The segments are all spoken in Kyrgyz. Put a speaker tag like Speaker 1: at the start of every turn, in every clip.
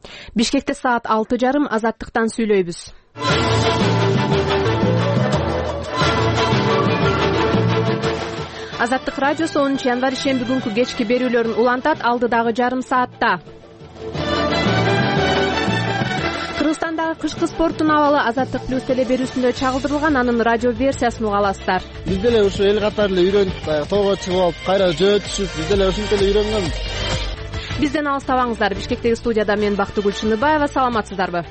Speaker 1: Бишкекте саат 6:30 Азаттыктан сүйлөйбүз. Азаттык радиосу 10 январь ишемби күнкү кечки берүүлөрүн улантат. Алдыдагы жарым саатта Кыргызстандагы кышкы спорттун абалы Азаттык плюс теле берүүсүндө чагылдырылган. Анын радио версиясын уга аласыздар.
Speaker 2: Биз деле ушу эл катары эле үйрөнүп, тоого чыгып алып, кайра жөө түшүп, биз деле ушинтип эле үйрөнгөнбүз.
Speaker 1: Бизден алыстабаңыздар. Бишкектеги студияда мен Бактыгүл Чыныбаева. Саламатсыздарбы?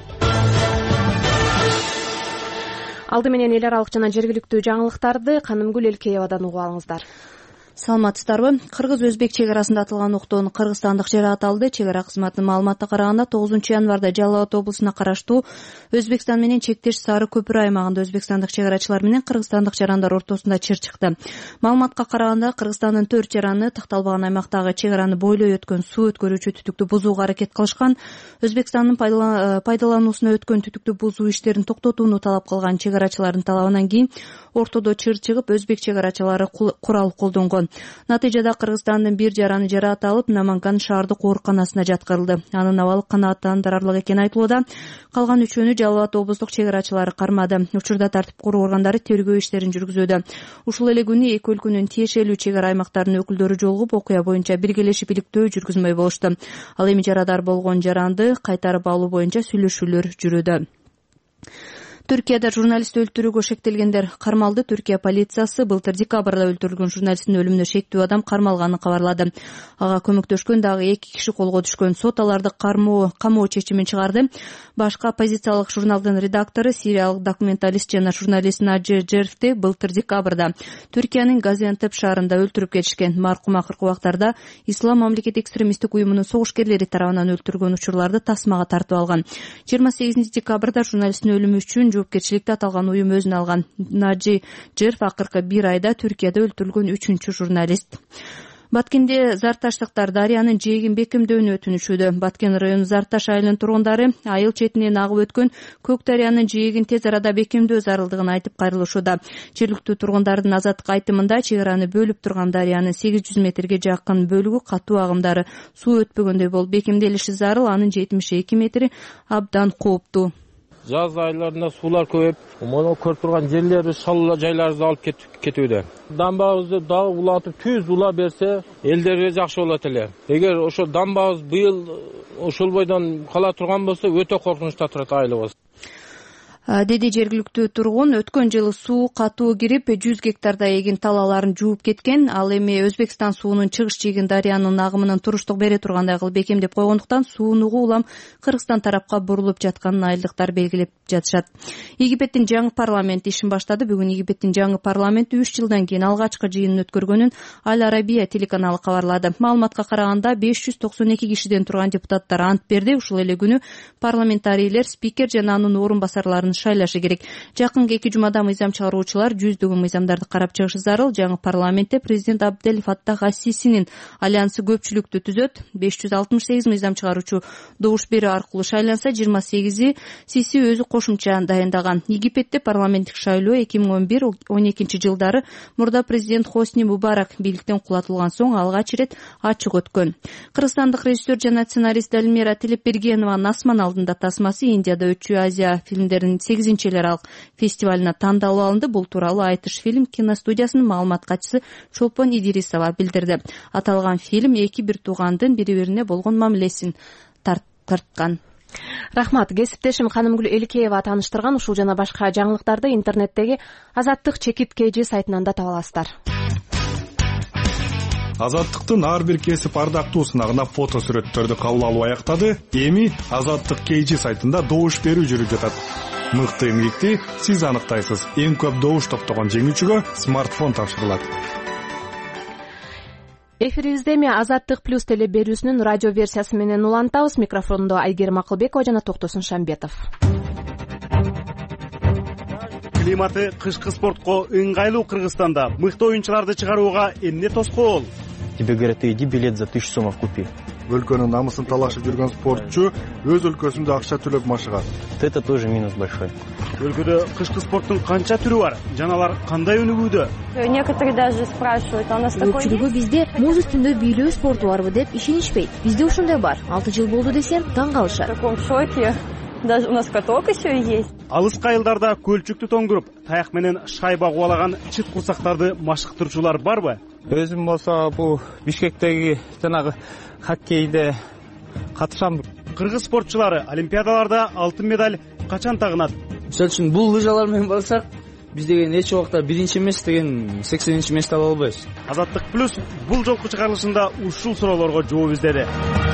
Speaker 1: Алды менен эл аралык жана жергиликтүү жаңылыктарды Канымгүл Элкеевадан угуп алыңыздар.
Speaker 3: Саламатсыздарбы? Кыргыз-өзбек чек арасында атылган октон кыргызстандык жараат алды. Чек ара кызматынын маалыматына караганда 9 январда Жалал Абад облусуна караштуу Өзбекстан менен чектеш Сары көпүрө аймагында өзбекстандык чек арачылар менен кыргызстандык жарандар ортосунда чыр чыкты. Маалыматка караганда Кыргызстандын 4 жараны такталбаган аймактагы чек араны бойлой өткөн суу өткөрүүчү түтүктү бузууга аракет кылышкан. Өзбекстандын пайдалануусуна өткөн түтүктү бузуу иштерин токтотууну талап кылган чек арачылардын талабынан кийин ортодо чыр чыгып, өзбек чек арачылары курал колдонгон. Натыйжада Кыргызстандын бир жараны жараат алып, Наманган шаардык ооруканасына жаткырылды. Анын абалы канааттандырарлык экени айтылууда. Калган үчөөнү Жалал Абад облустук чек арачылары кармады. Учурда тартип куруу органдары тергөө иштерин жүргүзүүдө. Ушул эле күнү эки өлкөнүн тиешелүү чек ара аймактарынын өкүлдөрү жолугуп, окуя боюнча биргелешип иликтөө жүргүзмөй болушту. Ал эми жарадар болгон жаранды кайтарып алуу боюнча сүйлөшүүлөр жүрүүдө. Түркияда журналист өлтүрүүгө шектелгендер кармалды. Түркия полициясы былтыр декабрда өлтүрүлгөн журналисттин өлүмүнө шектүү адам кармалганын кабарлады. Ага көмөктөшкөн дагы 2 киши колго түшкөн. Сот аларды камоо чечимин чыгарды. Башка оппозициялык журналдын редактору, сириялык документалист жана журналист Наджи Джерфти былтыр декабрда Түркиянын Газиантеп шаарында өлтүрүп кетишкен. Маркум акыркы убактарда Ислам мамлекет экстремисттик уюмунун согушкерлери тарабынан өлтүргөн учурларды тасмага тартып алган. 28 декабрда журналисттин өлүмү үчүн жоопкерчиликти аталган уюм өзүнө алган. Наджи Джерф акыркы 1 айда Түркияда өлтүрүлгөн 3-чү журналист. Баткенде зарташтыктар дарыянын жээгин бекемдөөнү өтүнүшүүдө. Баткен району Зарташ айылынын тургундары айыл четинен агып өткөн Көк дарыянын жээгин тез арада бекемдөө зарылдыгын айтып кайрылышууда. Жергиликтүү тургундардын азаттык айтымында чек араны бөлүп турган дарыянын 800 метрге жакын бөлүгү катуу агымдары суу өтпөгөндөй болуп бекемделиши зарыл. Анын 72 метри абдан кооптуу.
Speaker 4: Жаз айларында суулар көбөйүп, мону көрүп турган жерлерибиз, шалуу жайларыбызды алып кетүүдө. Дамбабызды дагы улатып, түз ула берсе, элдерге жакшы болот эле. Эгер ошо дамбабыз быйыл ушул бойдон кала турган болсо, өтө коркунучта турат айылыбыз.
Speaker 3: Деди жергиликтүү тургун. Өткөн жылы суу катуу кирип 100 гектардай эгин талааларын жууп кеткен. Ал эми Өзбекстан суунун чыгыш жиегин дарыянын агымынын туруштук бере тургандай кылып бекемдеп койгондуктан суунун угу улам Кыргызстан тарапка бурулуп жатканын айылдыктар белгилеп жатышат. Египеттин жаңы парламенти ишин баштады. Бүгүн Египеттин жаңы парламенти 3 жылдан кийин алгачкы жыйынын өткөргөнүн Аль Арабия телеканалы кабарлады. Маалыматка караганда 592 кишиден турган депутаттар ант берди. Ушул эле күнү парламентарийлер спикер жана анын орун басарларын шайлашы керек. Жакынкы 2 жумада мыйзам чыгаруучулар жүздөгөн мыйзамдарды карап чыгышы зарыл. Жаңы парламентте президент Абдель Фаттах ас-Сисинин альянсы көпчүлүктү түзөт. 568 мыйзам чыгаруучу добуш берүү аркылуу шайланса, 28 Сиси өзү кошумча дайындаган. Египетте парламенттик шайлоо 2011-12 жылдары мурда президент Хосни Мубарак бийликтен кулатылган соң алгач ирет ачык өткөн. Кыргызстандык режиссер жана сценарист Элмира Телепбергенованын Асман алдында тасмасы Индияда өтчү Азия фильмдеринин 8-эл аралык фестивалына тандалып алынды. Бул тууралуу Айтыш фильм киностудиясынын маалымат катчысы Чолпон Идирисова билдирди. Аталган фильм эки бир туугандын бири-бирине болгон мамилесин тарткан.
Speaker 1: Рахмат. Кесиптешим Канымгүл Элкеева тааныштырган ушул жана башка жаңылыктарды интернеттеги Азаттык чекит KG сайтынан да таба аласыздар.
Speaker 5: Азаттыктын ар бир кесип ардактуусуна гана фото сүрөттөрдү кабыл алуу аяктады. Эми Азаттык KG сайтында добуш берүү жүрүп жатат. Мыкты эмгекти сиз аныктайсыз. Эң көп добуш топтогон жеңүүчүгө смартфон тапшырылат.
Speaker 1: Эфирибизде эми Азаттык плюс теле берүүсүнүн радио версиясы менен улантабыз. Микрофондо Айгерим Акылбекова жана Токтосун Шамбетов.
Speaker 6: Климаты кышкы спортко ыңгайлуу Кыргызстанда мыкты оюнчуларды чыгарууга эмне тоскоол?
Speaker 7: Тебе говорят, иди билет за 1000 сомов купи.
Speaker 5: өлкөнүн намысын талашып жүргөн спортчу өз өлкөсүндө акча төлөп машыгат.
Speaker 7: Это тоже минус большой.
Speaker 6: Өлкөдө кышкы спорттун канча түрү бар? Жана алар кандай өнүгүүдө?
Speaker 8: Некоторые даже спрашивают, а у нас такой
Speaker 3: көпчүлүгү бизде муз үстүндө бийлөө спорту барбы деп ишенишпейт. Бизде ушундай бар. 6 жыл болду десем таң калышат.
Speaker 8: в таком шоке. Даже у нас каток еще есть.
Speaker 6: Алыскы айылдарда көлчүктү тоңдуруп, таяк менен шайба кубалаган чыт курсактарды машыктырчулар барбы?
Speaker 4: Өзүм болсо бул Бишкектеги жанагы хоккейде катышам.
Speaker 6: Кыргыз спортчулары олимпиадаларда алтын медаль качан тагынат?
Speaker 9: Мисалы үчүн бул лыжалар менен барсак, биз деген эч убакта биринчи эмес деген 80-нчи месте ала албайбыз.
Speaker 6: Азаттык плюс бул жолку чыгарылышында ушул суроолорго жооп издеди.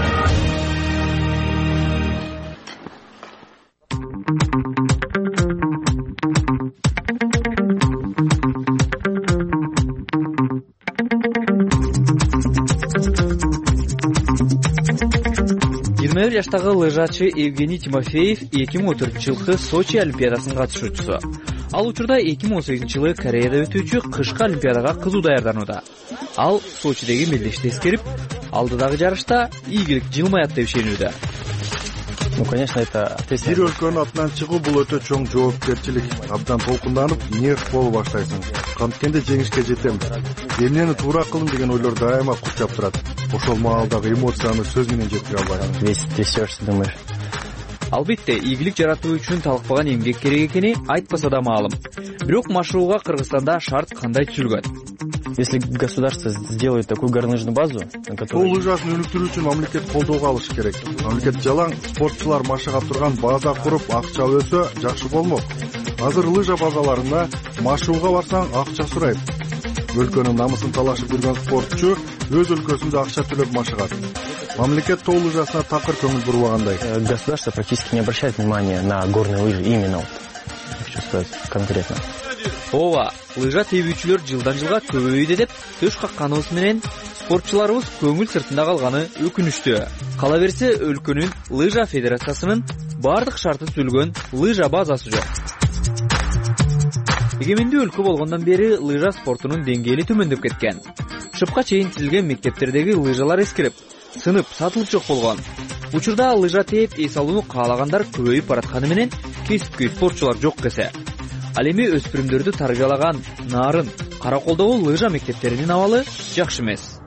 Speaker 9: жаштагы лыжачы Евгений Тимофеев 2014-жылкы Сочи олимпиадасынын катышуучусу. Ал учурда 2018-жылы Кореяда өтүүчү кышкы олимпиадага кызуу даярданууда. Ал Сочидеги мелдешти эскерип, алдыдагы жарышта ийгилик жылмаят деп ишенүүдө.
Speaker 7: Конечно, это
Speaker 5: бир өлкөнүн атынан чыгуу бул өтө чоң жоопкерчилик. Абдан толкунданып, нерв болуп баштайсың. Канткенде жеңишке жетем, эмнени туура кылдым деген ойлор дайыма курчап турат. Ошол маалдагы эмоцияны сөз менен жеткире албайм.
Speaker 7: Весь трясешься, думаешь.
Speaker 9: Албетте, ийгилик жаратуу үчүн талкпаган эмгек керек экени айтпаса да маалым. Бирок машыгууга Кыргызстанда шарт кандай түзүлгөн?
Speaker 7: Если государство сделает такую гаражную базу, на которой...
Speaker 5: Бул лыжасын өнүктүрүү үчүн мамлекет колдоого алышы керек. Мамлекет жалаң спортчулар машыга турган база куруп, акча өсө жакшы болмок. Азыр лыжа базаларына машыгууга барсаң акча сурайт. Өлкөнүн намысын талашып жүргөн спортчу өз өлкөсүндө акча төлөп машыгат. Мамлекет тоо лыжасына такыр көңүл бурбагандай.
Speaker 7: Государство практически не обращает внимания на горные лыжи, именно, хочу сказать конкретно.
Speaker 9: Ооба, лыжа тебүүчүлөр жылдан жылга көбөйүүдө деп төш какканыбыз менен спортчуларыбыз көңүл сыртында калганы өкүнүчтүү. Кала берсе, өлкөнүн лыжа федерациясынын бардык шарты түзүлгөн лыжа базасы жок. Эгемендүү өлкө болгондон бери лыжа спортунун деңгээли төмөндөп кеткен. Шыпка чейин тизилген мектептердеги лыжалар эскирип, сынып, сатылып жок болгон. Учурда лыжа тээп эс алууну каалагандар көбөйүп баратканы менен кесипкөй спортчулар жок кесе. Ал эми өспүрүмдөрдү тарбиялаган Нарын, Караколдогу лыжа мектептеринин абалы жакшы эмес.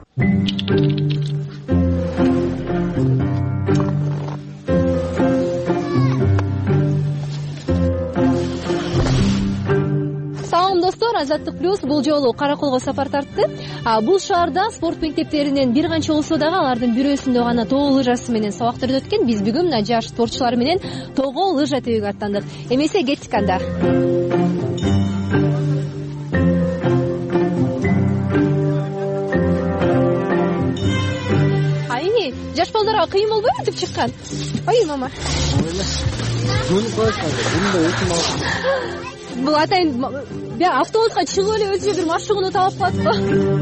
Speaker 1: Салам достор, Азаттык плюс бул жолу Караколго сапар тартты. Бул шаарда спорт мектептеринен бир канча болсо дагы алардын бирөөсүндө гана тоо лыжасы менен сабактар өткөн. Биз бүгүн мына жаш спортчулар менен тоого лыжа тебүүгө аттандык. Эмесе кеттик анда. Жаш балдарга кыйын болбойбу деп чыккан? Ой, мама. Бул атайын автобуска чыгып эле өзү бир машыгууну талап кылат го.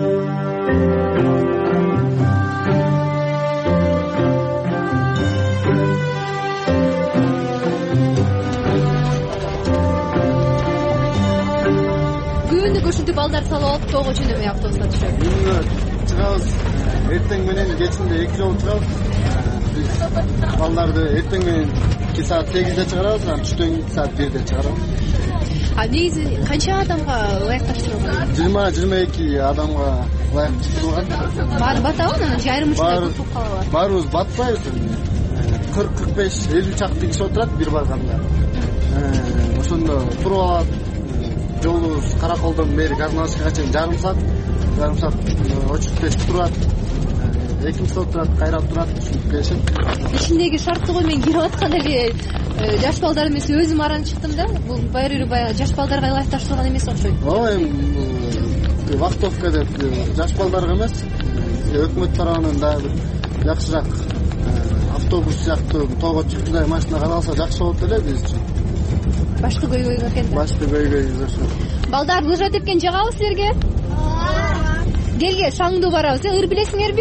Speaker 1: Күндү ушинтип балдар салып алып тоого жөнөмөй автобуска түшөт.
Speaker 2: Чыгабыз. Эртең менен кечинде 2 жолу чыгабыз. Биз балдарды эртең менен 2 саат 8-де чыгарабыз, анан түштөн 2 саат 1-де чыгарабыз.
Speaker 1: Негизи канча адамга ылайыкташтырылган?
Speaker 2: 20-22 адамга ылайыкташтырылган.
Speaker 1: Баары батабы, анан жайрым учурда көп калабы?
Speaker 2: Баарыбыз батпайбыз. 40-45-50 чакты киши отурат бир барганда. Ошондо туруп алат. Жолубуз Караколдон бери Казманышкага чейин жарым саат очуп турат. Экинчи отурат, кайра турат, ушинтип келишет.
Speaker 1: Ичиндеги шарттыгы мен кирип аткан эле жаш балдар эмес, өзүм аранып чыктым да. Бул баягы жаш балдарга ылайыкташтырылган эмес окшойт.
Speaker 2: Ооба, эми вахтовка деп жаш балдарга эмес, өкмөт тарабынан дагы бир жакшыраак автобус сыяктуу тоого чыктыдай машина каралса жакшы болот эле биз үчүн.
Speaker 1: Башкы көйгөй экен да.
Speaker 2: Башкы көйгөй ошо.
Speaker 1: Балдар, лыжа тепкен жагабы силерге? Келге, шаңдуу барабыз. Ыр билесиңерби?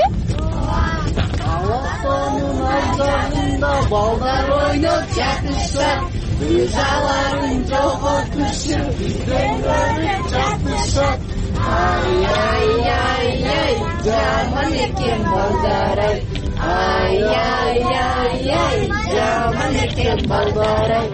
Speaker 2: Алатонун абзалында балдар ойноп жатышат. Лыжаларын жоготушуп, бизден көрүп жатышат. Ай, жаман экен балдар ай.
Speaker 10: Ай, ай, ай, ай, жаман экен балдар ай.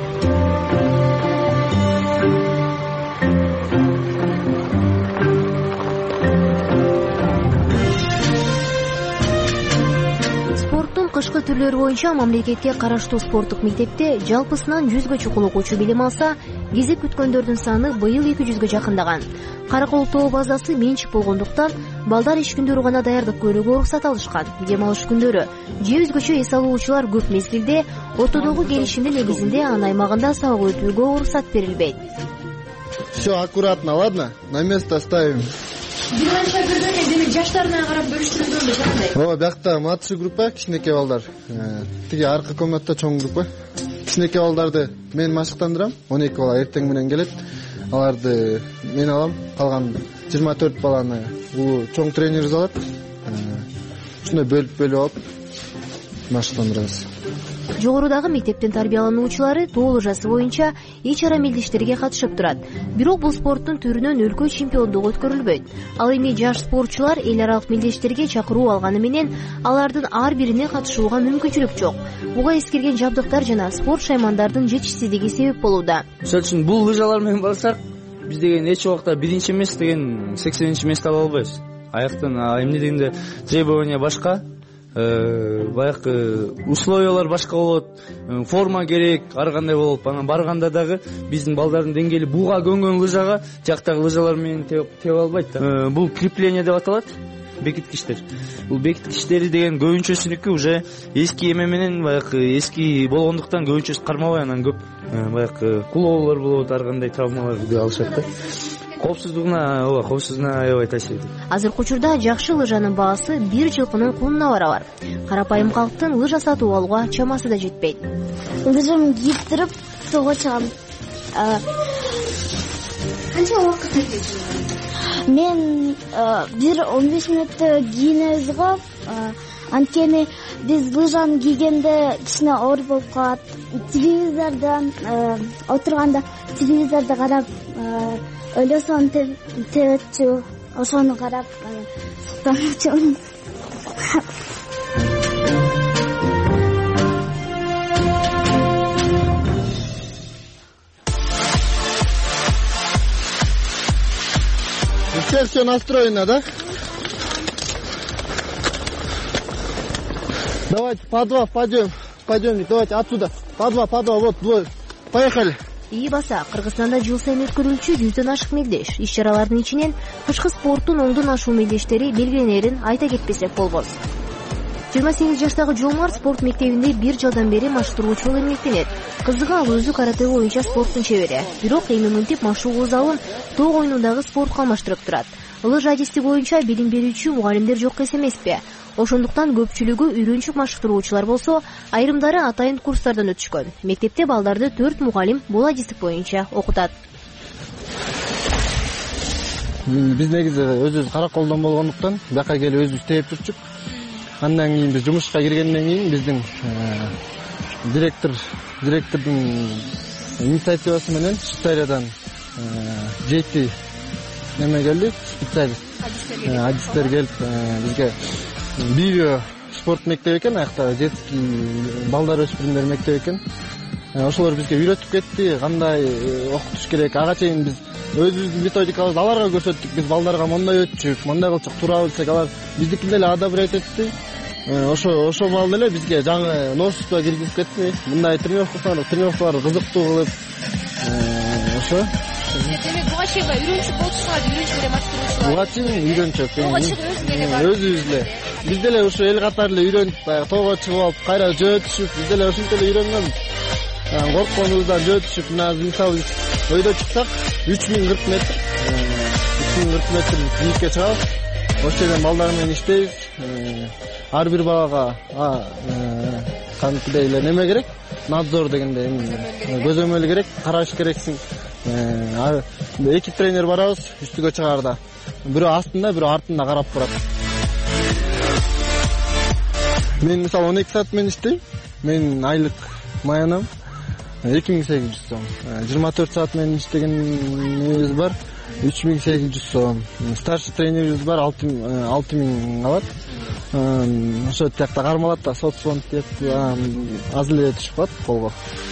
Speaker 1: Спорттун кышкы түрлөрү боюнча мамлекетке караштуу спорттук мектепте жалпысынан 100гө чукул окуучу билим алса, кезек күткөндөрдүн саны быйыл 200гө жакындаган. Каракол тоо базасы менчик болгондуктан балдар иш күндөрү гана даярдык көрүүгө уруксат алышкан. Дем алыш күндөрү же өзгөчө эс алуучулар көп мезгилде ортодогу келишимдин негизинде анын аймагында сабак өтүүгө уруксат берилбейт.
Speaker 2: Все аккуратно, ладно? На место ставим.
Speaker 1: Бир канча көргөндө демек жаштарына карап бөлүштүрүлгөнбү кандай?
Speaker 2: Ооба, биякта младший группа, кичинекей балдар. Тиги аркы комнатта чоң группа. Кичинекей балдарды мен машыктандырам. 12 бала эртең менен келет. Аларды мен алам. Калган 24 баланы бул чоң тренерибиз алат. Ушундай бөлүп алып машыктандырабыз.
Speaker 1: Жогорудагы мектептин тарбиялануучулары тоолуу жасы боюнча ич ара мелдештерге катышып турат. Бирок бул спорттун түрүнөн өлкө чемпиондугу өткөрүлбөйт. Ал эми жаш спортчулар эл аралык мелдештерге чакыруу алганы менен алардын ар бирине катышууга мүмкүнчүлүк жок. Буга эскирген жабдыктар жана спорт шаймандардын жетишсиздиги себеп болууда.
Speaker 11: Ошол үчүн бул лыжалар менен барсак, биз деген эч убакта биринчи эмес деген 80-месте ала албайбыз. Аяктан эмне дегенде требования башка. Баягы условиялар башка болот, форма керек, ар кандай болот. Анан барганда дагы биздин балдардын деңгээли буга көнгөн лыжага жактагы лыжалар менен тебе албайт да. Бул крепление деп аталат, бекиткичтер. Бул бекиткичтери деген көбүнчөсүнүкү уже эски эме менен баягы эски болгондуктан көбүнчөсү кармабай, анан көп баягы кулоолор болот, ар кандай травмаларды алышат да. Коопсуздугуна аябай таасир этет.
Speaker 1: Азыркы учурда жакшы лыжанын баасы бир жылкынын кунуна барабар. Карапайым калктын лыжа сатып алууга чамасы да жетпейт.
Speaker 12: Лыжамды кийиптирип тоого чыгам.
Speaker 1: Канча убакыт кетет?
Speaker 12: Мен бир 15 мүнөттө кийинебиз го. Анткени биз лыжаны кийгенде кичине оор болуп калат. Телевизордон отурганда телевизорду карап ойлосоң тебетчү, ошону карап суктанчу.
Speaker 2: Все настроено, да? Давайте по два пойдем, давайте отсюда. По два, вот двое. Поехали.
Speaker 1: Баса Кыргызстанда жыл сайын өткөрүлчү 100дөн ашык мелдеш. Иш-чаралардын ичинен кышкы спорттун оңдон ашуу мелдештери белгиленерин айта кетпесек болбос. 28 жаштагы Жомар спорт мектебинде 1 жылдан бери маштыруучу болуп эмгектенет. Кызыгы ал өзү карате боюнча спорттун чебери. Бирок эми мынтип машыгуу залын тоо оюнундагы спортко алмаштырып турат. Лыжа адисти боюнча билим берүүчү мугалимдер жок эмеспи? Ошондуктан көпчүлүгү үйрөнчүк маштыруучулар болсо, айрымдары атайын курстардан өтүшкөн. Мектепте балдарды 4 мугалим бул адистик боюнча окутат.
Speaker 2: Биз негизи өзүбүз Караколдон болгондуктан бияка келип өзүбүз тээп турчук. Андан кийин биз жумушка киргенден кийин биздин директордун инициативасы менен Швейцариядан 7 неме келди, специалист адистер келип бизге Бивио спорт мектеби экен, аякта детский балдар өспүрүмдөр мектеби экен. Ошолор бизге үйрөтүп кетти, кандай окутуш керек. Ага чейин биз өзүбүздүн методикабызды аларга көрсөттүк. Биз балдарга мондай өтчүк, мондай кылчык, туура билсек, алар биздикин деле одобрять этти. Ошо маал эле бизге жаңы новшество киргизип кетти. Мындай тренировкалар кызыктуу кылып, ошо.
Speaker 1: Демек буга чейин үйрөнчүк болчусуңар, үйрөнчүк эле маштыруучулар.
Speaker 2: Буга чейин үйрөнчүк.
Speaker 1: Буга чейин өзүң эле бар.
Speaker 2: Өзүбүз эле. Биз деле ушу эл катары эле үйрөнүп, баягы тоого чыгып алып, кайра жөө түшүп, биз деле ошентип эле үйрөнгөнбүз. Коркконубуздан жөө түшүп, мисалы өйдө чыксак 3040 метр. 3040 метр бийликке чыгабыз. Ошол жерден балдар менен иштейбиз. Ар бир балага кантип эле неме керек? Надзор дегенде көзөмөл керек, караш керексиң. Эки тренер барабыз үстүгө чыгаарда. Бирөө астында, бирөө артында карап турат. Мен мисалы 12 саат менен иштейм. Мен айлык маянам 2800 сом. 24 саат менен иштегенибиз бар. 3800 сом. Старший тренерибиз бар, 6000 алат. ошо тиякта кармалат да соцфонд деп аз эле түшүп калат колго.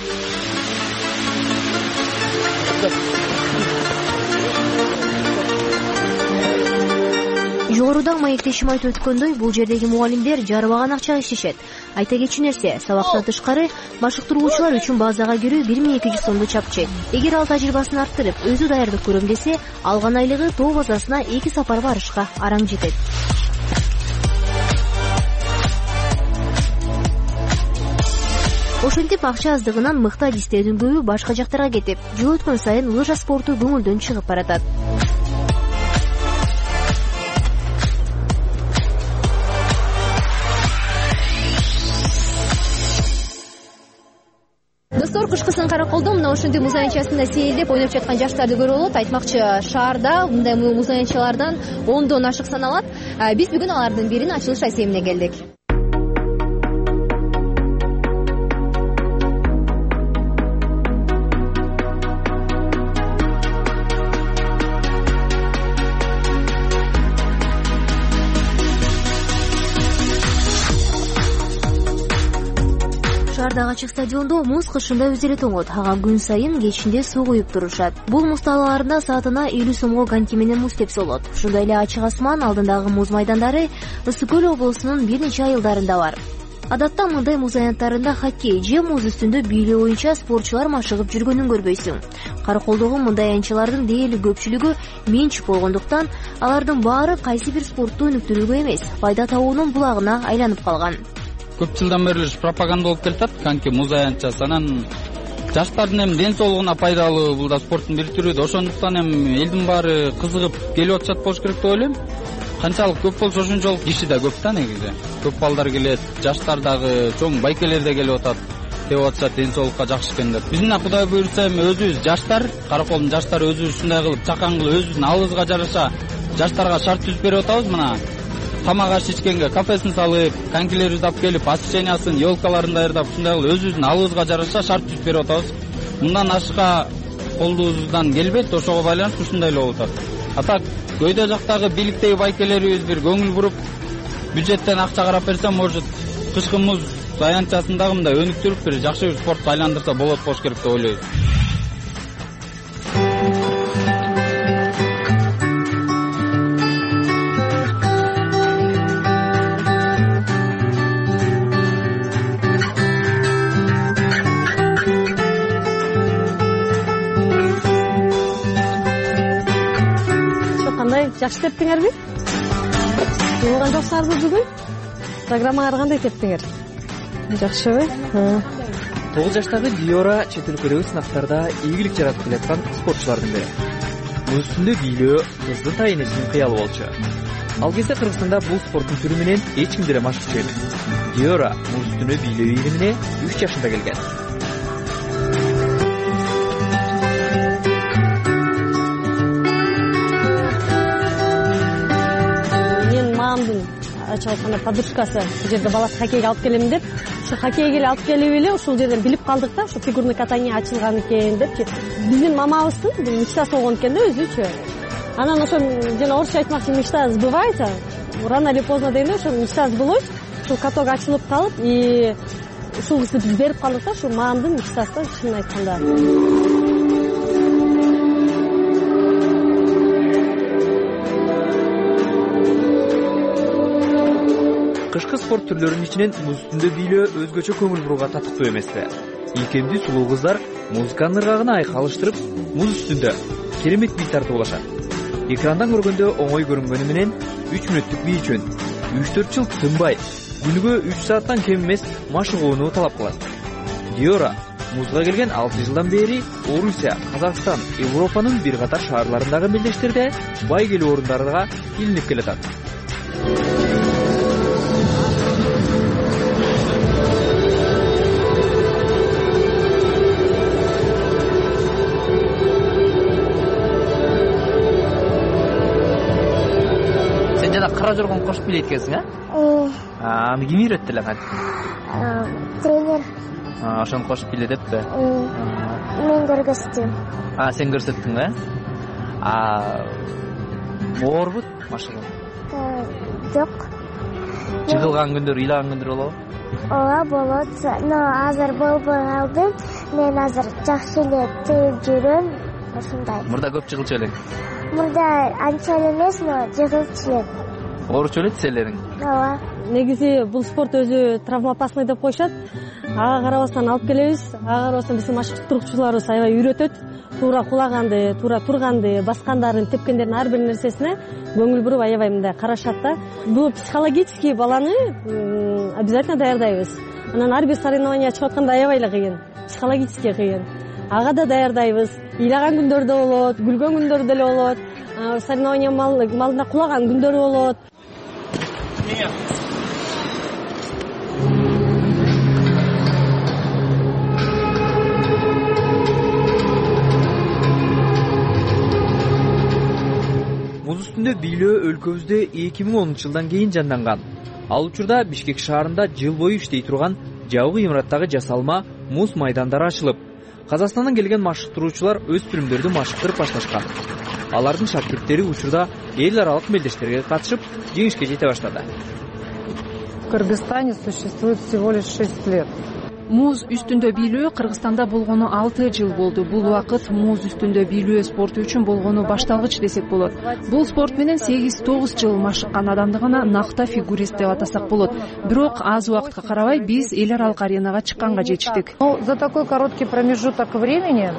Speaker 3: Жогоруда маектешим айтып өткөндөй, бул жердеги мугалимдер жарыбаган акчага иштешет. Айта кетчү нерсе, сабактан тышкары машыктыруучулар үчүн базага кирүү 1200 сомду чапчыйт. Эгер ал тажрыйбасын арттырып, өзү даярдык көрөм десе, алган айлыгы тоо базасына 2 сапар барышка араң жетет. Ошентип акча аздыгынан мыкты адистердин көбү башка жактарга кетип, жыл өткөн сайын лыжа спорту көңүлдөн чыгып баратат. Достор, кышкысын Караколдо мына ошентип муз аянтчасында сейилдеп ойноп жаткан жаштарды көрүп болот. Айтмакчы, шаарда мындай муз аянтчалардан 10дон ашык саналат. Биз бүгүн алардын бирин ачылыш асемине келдик. Шаардагы ачык стадиондо муз кышында өз эле тоңот. Ага күн сайын кечинде суу куюп турушат. Бул муз талааларында саатына 50 сомго коньки менен муз тепселот. Ошондой эле ачык асман алдындагы муз майдандары Ысык көл облусунун бир нече айылдарында бар. Адатта мындай муз аянттарында хоккей же муз үстүндө бийлөө боюнча спортчулар машыгып жүргөнүн көрбөйсүң. Караколдогу мындай аянтчалардын дээрлик көпчүлүгү менчик болгондуктан алардын баары кайсы бир спортту өнүктүрүүгө эмес, пайда табуунун булагына айланып калган.
Speaker 13: Көп жылдан бери пропаганда болуп келатат коньки муз аянтчасы. Анан жаштардын эми ден соолугуна пайдалуу бул да спорттун бир түрү да. Ошондуктан эми элдин баары кызыгып келип атышат болуш керек деп ойлойм. Канчалык көп болсо ошончолук киши да көп да негизи. Көп балдар келет, жаштар дагы, чоң байкелер да келип атат. Деп атышат ден соолукка жакшы экен деп. Биз мына Кудай буйрса эми өзүбүз жаштар, Караколдун жаштары өзүбүз ушундай кылып чакан кылып өзүбүздүн алыбызга жараша жаштарга шарт түзүп берип атабыз. Мына тамак аш ичкенге кафесин салып, конькилерибизди алып келип, освещениясын, елкаларын даярдап, ушундай кылып өзүбүздүн алыбызга жараша шарт түзүп берип атабыз. Мындан ашка колубуздан келбейт, ошого байланыштуу ушундай эле болуп атат. А так көйдө жактагы бийликтеги байкелерибиз бир көңүл буруп, бюджеттен акча карап берсе, может, кышкы муз аянтчасын дагы мындай өнүктүрүп бир жакшы бир спортко айландырса болот болуш керек деп ойлойбуз.
Speaker 14: Жакшы тептиңерби? Болгон жоксузбу бүгүн? Программаңар кандай тептиңер? Жакшыбы?
Speaker 9: 9 жаштагы Диора чет өлкөдөгү сынактарда ийгилик жаратып келаткан спортчулардын бири. Муз үстүндө бийлөө кыздын тайынычынын кыялы болчу. Ал кезде Кыргызстанда бул спорттун түрү менен эч ким деле машык эмес. Диора муз үстүндө бийлөө ийгилигине 3 жашында келген.
Speaker 14: Ачып айтканда подружкасы бул жерде баласы хоккейге алып келем деп, ушу хоккейге алып келип эле ушул жерден билип калдык да, ушу фигурный катание ачылган экен депчи. Биздин мамабыздын мечтасы болгон экен да өзүчү. Анан ошо жана орусча айтмакчы мечта сбывается. Рано или поздно дейм, ошо мечта сбылось. Ушул каток ачылып калып, и ушул кызды биз берип калдык да, ушул мамамдын мечтасы да, чынын айтканда.
Speaker 9: Кышкы спорт түрлөрүнүн ичинен муз үстүндө бийлөө өзгөчө көңүл бурууга татыктуу эмеспи? Ийкемдүү сулуу кыздар музыканын ыргагына айкалыштырып, муз үстүндө керемет бий тартуулашат. Экрандан көргөндө оңой көрүнгөнү менен 3 мүнөттүк бий үчүн 3-4 жыл тынбай, күнүгө 3 сааттан кем эмес машыгууну талап кылат. Диора музга келген 6 жылдан бери Орусия, Казакстан, Европанын бир катар шаарларындагы мелдештерде байгелүү орундарга илинип келатат.
Speaker 15: Кара жоргон кошуп билет экенсиң, Аны ким үйрөттү эле кантип?
Speaker 12: Тренер.
Speaker 15: Ошону кошуп биле деппи?
Speaker 12: Мен көргөздүм.
Speaker 15: Сен көрсөттүң, Оорбу машыгуу?
Speaker 12: Жок.
Speaker 15: жыгылган күндөр, ыйлаган күндөр болобу?
Speaker 12: Ооба, болот. Но азыр болбой калдым. Мен азыр жакшы эле тыйып жүрөм. Ушундай.
Speaker 15: Мурда көп жыгылчу элең?
Speaker 12: Мурда анча эле эмес, но жыгылчу элем.
Speaker 15: Ооручу эле тизелериң?
Speaker 12: Ооба.
Speaker 14: Негизи бул спорт өзү травмоопасный деп коюшат. Ага карабастан алып келебиз. Ага карабастан биздин машыктыруучуларыбыз аябай үйрөтөт. Туура кулаганды, туура турганды, баскандарын, тепкендердин ар бир нерсесине көңүл буруп аябай мындай карашат да. Бул психологический баланы обязательно даярдайбыз. Анан ар бир соревнование чыгып атканда аябай эле кыйын, психологически кыйын. Ага да даярдайбыз. Ыйлаган күндөрдө болот, күлгөн күндөрдө деле болот. Соревнование малында кулаган күндөрү болот.
Speaker 9: Муз үстүндө бийлөө өлкөбүздө 2010 жылдан кийин жанданган. Ал учурда Бишкек шаарында жыл бою иштей турган жабык имараттагы жасалма муз майдандары ачылып, Казакстандан келген машыктыруучулар өспүрүмдөрдү машыктырып башташкан. Алардын шакирттери учурда эл аралык мелдештерге катышып, жеңишке жете баштады.
Speaker 16: В Кыргызстане существует всего лишь 6 лет.
Speaker 17: Муз үстүндө бийлөө Кыргызстанда болгону 6 жыл болду. Бул убакыт муз үстүндө бийлөө спорту үчүн болгону башталгыч десек болот. Бул спорт менен 8-9 жыл машыккан адамды гана накта фигурист деп атасак болот. Бирок аз убакытка карабай биз эл аралык аренага чыкканга жетиштик.
Speaker 16: За такой короткий промежуток времени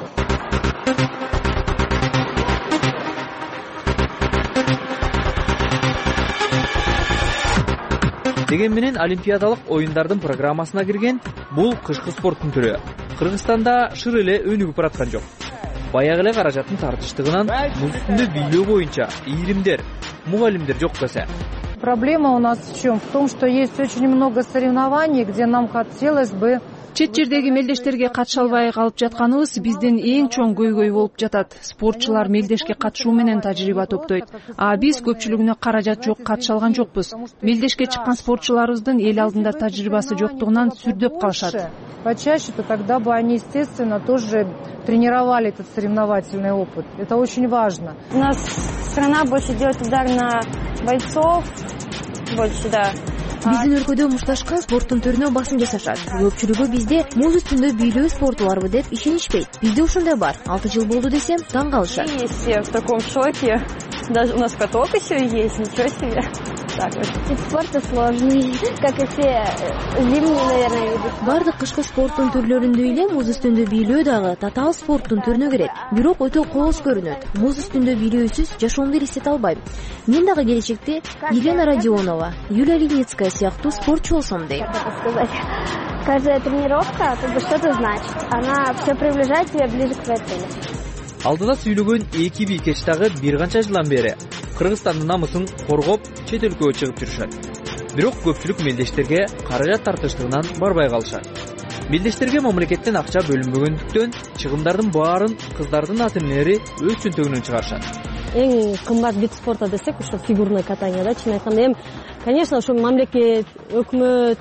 Speaker 9: Деген менен олимпиадалык оюндардын программасына кирген бул кышкы спорттун түрү Кыргызстанда шыр эле өнүгүп бараткан жок. Баягы эле каражаттын тартыштыгынан муз үстүндө бийлөө боюнча ийримдер, мугалимдер жок десе.
Speaker 16: Проблема у нас в чем? В том, что есть очень много соревнований, где нам хотелось бы
Speaker 17: чет жердеги мелдештерге катыша албай калып жатканыбыз биздин эң чоң көйгөй болуп жатат. Спортчулар мелдешке катышуу менен тажрыйба топтойт. А биз көпчүлүгүнө каражат жок, катыша алган жокпуз. Мелдешке чыккан спортчуларыбыздын эл алдында тажрыйбасы жоктугунан сүрдөп калышат.
Speaker 16: Почаще, то тогда бы они, естественно, тоже тренировали этот соревновательный опыт. Это очень важно.
Speaker 8: У нас страна больше делает удар на бойцов, больше, да.
Speaker 3: Биздин өлкөдө мушташка спорттун түрүнө басым жасашат. Көпчүлүгү бизде муз үстүндө бийлөө спорту барбы деп ишенишпейт. Бизде ушундай бар. 6 жыл болду десем, таң калышат.
Speaker 8: Все в таком шоке. Даже у нас каток еще есть, ничего себе. Так вот.
Speaker 12: Вид спорта сложный, как и все зимние, наверное, виды.
Speaker 3: Бардык кышкы спорттун түрлөрүндөй эле муз үстүндө бийлөө дагы татаал спорттун түрүнө кирет. Бирок өтө кооз көрүнөт. Муз үстүндө бийлөөсүз жашоомду элестете албайм. Мен дагы келечекте Елена Родионова, Юлия Леницкая сыяктуу спортчу болсом дейм.
Speaker 12: Каждая тренировка как бы что-то значит. Она все приближает тебя ближе к твоей цели.
Speaker 9: Алдыда сүйлөгөн эки бийкеч дагы бир канча жылдан бери Кыргызстандын намысын коргоп, чет өлкөгө чыгып жүрүшөт. Бирок көпчүлүк мелдештерге каражат тартыштыгынан барбай калышат. Мелдештерге мамлекеттен акча бөлүнбөгөндүктөн чыгымдардын баарын кыздардын ата-энелери өз чөнтөгүнөн чыгарышат.
Speaker 14: Эң кымбат вид спорта десек, ушул фигурное катание, да, чын айтканда эми, конечно, ушул мамлекет, өкмөт,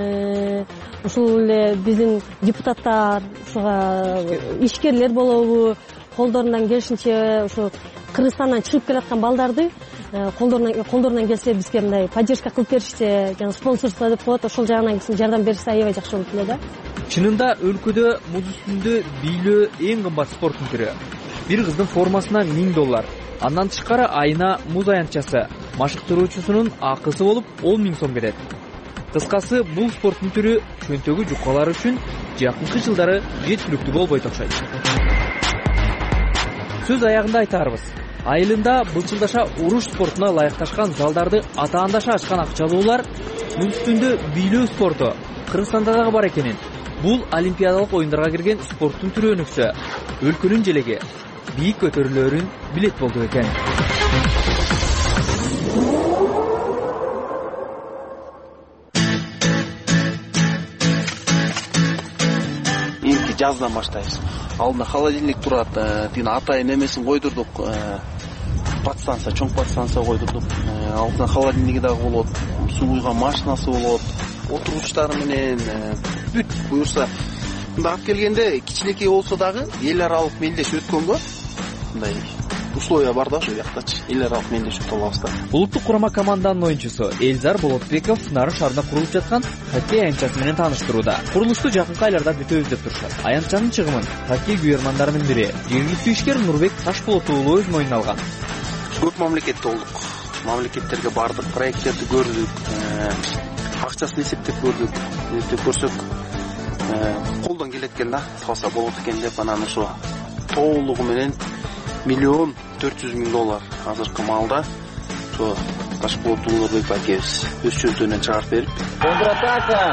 Speaker 14: ушул эле биздин депутаттар, ушуга ишкерлер болобу, колдорунан келишинче ушу Кыргызстандан чыгып келаткан балдарды колдорунан келсе бизге мындай поддержка кылып беришсе, жана спонсорство деп коет, ошол жагынан жардам беришсе аябай жакшы болот эле да.
Speaker 9: Чынында өлкөдө муз үстүндө бийлөө эң кымбат спорттун түрү. Бир кыздын формасына $1000. Андан тышкары айына муз аянтчасы, машыктыруучусунун акысы болуп 10.000 сом кетет. Кыскасы, бул спорттун түрү чөнтөгү жуккалар үчүн жакынкы жылдары жеткиликтүү болбойт окшойт. Сөз аягында айтарбыз. Айылында былчылдаша уруш спортуна ылайыкташкан залдарды атаандаша ачкан акчалуулар муз үстүндө бийлөө спорту Кыргызстанда дагы бар экенин. Бул олимпиадалык оюндарга кирген спорттун түрү өнүксө, өлкөнүн желеги бийик көтөрүлөрүн билет болду экен.
Speaker 18: Эми жаздан баштайбыз. Алдында холодильник турат, тигин атайын эмесин койдурдук. Подстанция, чоң подстанция койдурдук. Алдында холодильниги дагы болот, суу куйган машинасы болот, отургучтары менен бүт буюрса. Мында алып келгенде кичинекей болсо дагы эл аралык мелдеш өткөнгө мындай условия бар да ошол жактачы эл аралык мелдешип алабыз да.
Speaker 9: Улуттук курама команданын оюнчусу Элзар Болотбеков Нарын шаарында курулуп жаткан хоккей аянтчасы менен тааныштырууда. Курулушту жакынкы айларда бүтөбүз деп турушат. Аянтчанын чыгымын хоккей күйөрмандарынын бири жергиликтүү ишкер Нурбек Ташболот уулу өз мойнуна алган.
Speaker 18: Көп мамлекетте болдук. Мамлекеттерге бардык, проекттерди көрдүк, акчасын эсептеп көрдүк. Эсептеп көрсөк, колдон келет экен да, калса болот экен деп анан ошо толугу менен $1,400,000 азыркы маалда ошо Ташболот Нурбек акебиз өз чөзүнөн чыгарып берип.
Speaker 4: Контратака.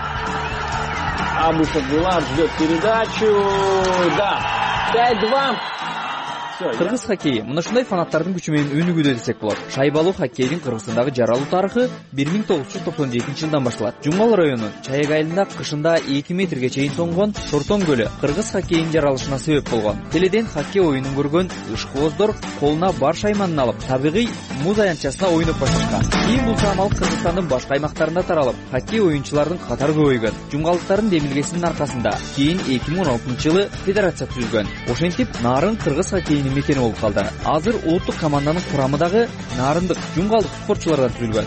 Speaker 4: Абушев Булат ждет передачу. Да. 5-2.
Speaker 9: Кыргыз хоккейи мына ушундай фанаттардын күчү менен өнүгүүдө десек болот. Шайбалуу хоккейдин Кыргызстандагы жаралуу тарыхы 1992-жылдан башталат. Жумгал районунун Чайек айылында кышында 2 метрге чейин тоңгон Шортон көлү кыргыз хоккейинин жаралышына себеп болгон. Теледен хоккей оюнун көргөн ышкооздор колуна бар шайманын алып, табигый муз аянтчасына оюнуп башташкан. Кийин бул чамал Кыргызстандын башка аймактарында таралып, хоккей оюнчулардын катары көбөйгөн. Жумгалдыктардын демилгесинин аркасында кийин 2016-жылы федерация түзүлгөн. Ошентип Нарын кыргыз хоккейинин мекени болуп калды. Азыр улуттук команданын курамы дагы нарындык, жумгалдык спортчулардан түзүлгөн.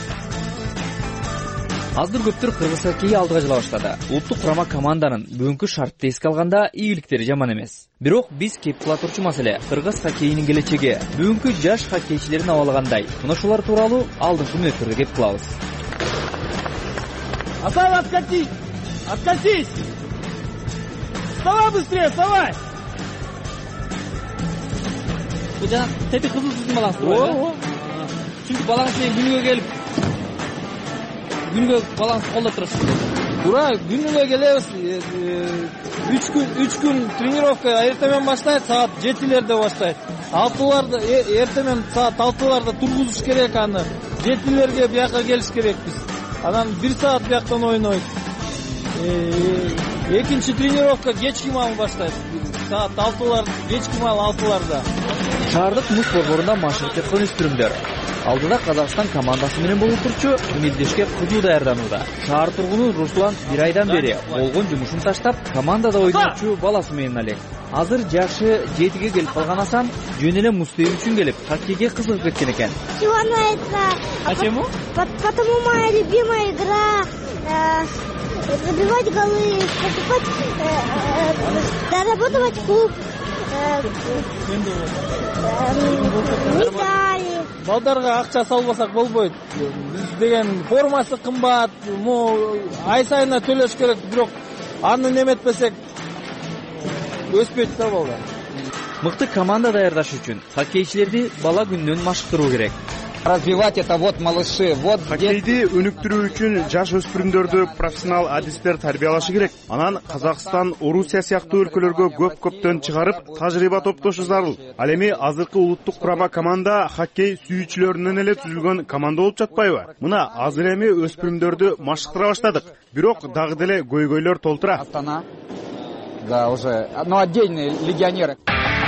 Speaker 9: Азыр көптөр кыргыз хоккейи алдыга жыла баштады. Улуттук курама команданын бүгүнкү шартты эске алганда ийгиликтери жаман эмес. Бирок биз кеп кыла турчу маселе кыргыз хоккейинин келечеги. Бүгүнкү жаш хоккейчилердин абалыгандай. Мына ушулар тууралуу алдыңкы мүнөттөрдө кеп кылабыз.
Speaker 4: Асай, откатись! Откатись! Вставай быстрее, вставай!
Speaker 15: Bu jana tepi kızıl sizin balans. Çünkü balans günüge gelip balans kolda turasınız.
Speaker 4: Тура günüge gelebиз. 3 gün тренировка эртемен баштайт, саат 7-лерде баштайт. 6-ларда эртемен саат 6-ларда тургузуш керек аны. 7-лерге бияка келиш керек биз. Анан 1 саат бияктан ойнойт. Экинчи тренировка кечки маал баштайт. Саат 6-лар, кечки маал 6-ларда.
Speaker 9: Шаардык муз борборунда машык эткөн өспүрүмдөр. Алдыда Казакстан командасы менен болуп турчу мелдешке кызуу даярданууда. Шаар тургуну Руслан 1 айдан бери болгон жумушун таштап, командада ойночу баласы менен алек. Азыр жашы 7-ге келип калган Асан жөн эле муз тебүү үчүн келип, хоккейге кызыгып кеткен экен.
Speaker 12: Почему? Потому моя любимая игра забивать голы, покупать, доработать клуб. Медали.
Speaker 4: Балдарга акча салбасак болбойт. Биз деген формасы кымбат, ай сайына төлөш керек, бирок аны неметпесек өспөйт да балдар.
Speaker 9: Мыкты команда даярдаш үчүн хоккейчилерди бала күнүнөн машыктыруу керек.
Speaker 15: Развивать это вот малыши, вот
Speaker 6: хоккейди өнүктүрүү үчүн жаш өспүрүмдөрдү профессионал адистер тарбиялашы керек. Анан Казакстан, Орусия сыяктуу өлкөлөргө көп-көптөн чыгарып, тажрыйба топтошу зарыл. Ал эми азыркы улуттук курама команда хоккей сүйүүчүлөрүнөн эле түзүлгөн команда болуп жатпайбы? Мына азыр эми өспүрүмдөрдү машыктыра баштадык. Бирок дагы деле көйгөйлөр толтура.
Speaker 15: Да, уже, но отдельные легионеры.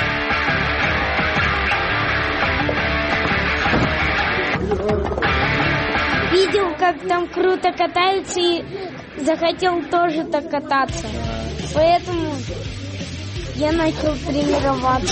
Speaker 12: Видел, как там круто катаются, и захотел тоже так кататься. Поэтому я начал тренироваться.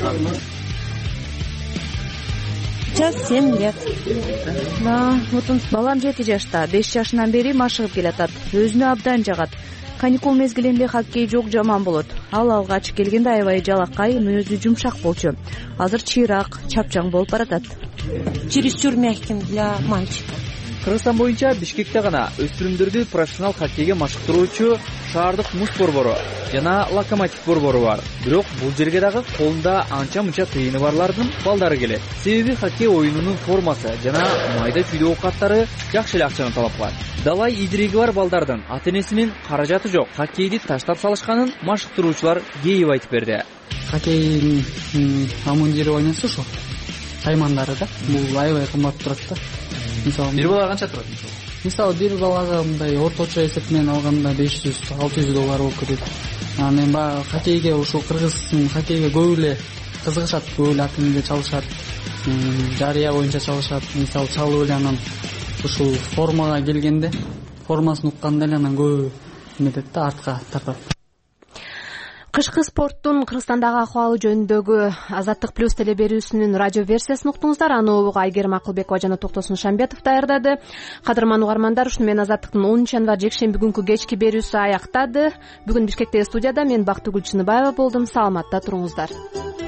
Speaker 3: Сейчас 7 лет. Да, вот он балам 7 жашта, 5 жашынан бери машыгып келатат. Өзүнө абдан жагат. Каникул мезгилинде хоккей жок жаман болот. Ал алгач келгенде аябай жалакай, мүнөзү жумшак болчу. Азыр чыйраак, чапчаң болуп баратат.
Speaker 14: Чересчур мягким для мальчика.
Speaker 9: Кыргызстан боюнча Бишкекте гана өспүрүмдөрдү профессионал хоккейге машыктыруучу шаардык муз борбору жана локомотив борбору бар. Бирок бул жерге дагы колунда анча-мынча тыйыны барлардын балдары келет. Себеби хоккей оюнунун формасы жана майда чүйдө оокаттары жакшы эле акчаны талап кылат. Далай идириги бар балдардын ата-энесинин каражаты жок. Хоккейди таштап салышканын машыктыруучулар кейип айтып берди.
Speaker 19: Хоккейдин амундири ойносо ошо шаймандары да, бул аябай кымбат турат да.
Speaker 15: Бир балага канча турат?
Speaker 19: Мисалы бир балага мындай орточо эсеп менен алганда $500-600 болуп кетет. Анан эми баягы хоккейге ушул кыргыздын хоккейге көп эле кызыгышат, көп эле ата-энелер чалышат, жарыя боюнча чалышат. Мисалы чалып эле анан ушул формага келгенде, формасын укканда эле анан көп эметет да, артка тартат.
Speaker 1: Кышкы спорттун Кыргызстандагы акыбалы жөнүндөгү Азаттык плюс телеберүүсүнүн радио версиясын уктуңуздар. Аны угууга Айгерим Акылбекова жана Токтосун Шамбетов даярдады. Кадырман угармандар, ушу менен Азаттыктын 10 январь жекшемби күнкү кечки берүүсү аяктады. Бүгүн Бишкектеги студияда мен Бактыгүл Чыныбаева болдум. Саламатта туруңуздар.